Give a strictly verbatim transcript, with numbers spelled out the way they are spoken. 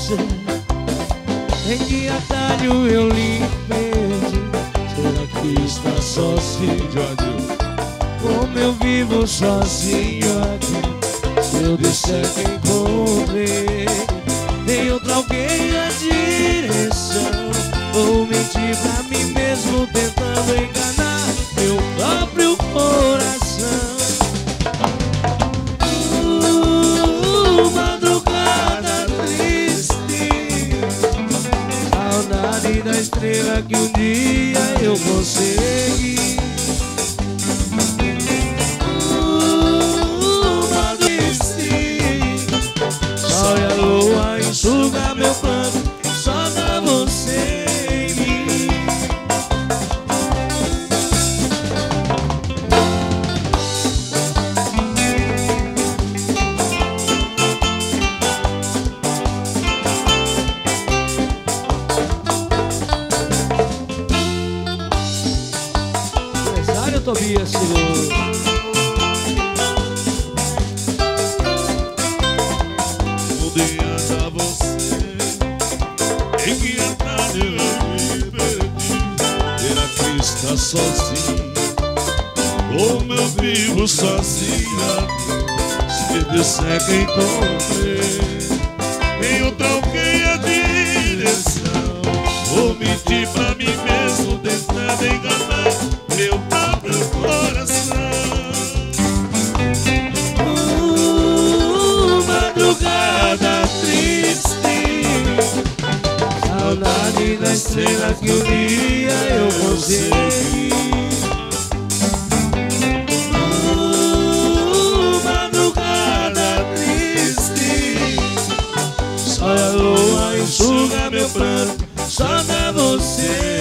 você. Em que atalho eu lhe perdi? Será que está sozinho? Como eu vivo sozinho aqui? Se eu disser que encontrei em outro alguém a direção, vou mentir pra mim mesmo tentando enganar meu próprio coração. uh, Madrugada triste, saudade da estrela que um dia eu consegui. Sol e a lua enxuga meu pranto, só dá você em mim. Empresário Tobias Seguro. Está sozinho, como eu vivo sozinha. Se disser que encontrei em outra alguém a direção, vou mentir pra mim mesmo tentando enganar meu próprio coração. uh, Madrugada triste, saudade da estrela que um dia eu consegui. uh, Madrugada triste, só a lua enxuga meu pranto, só dá você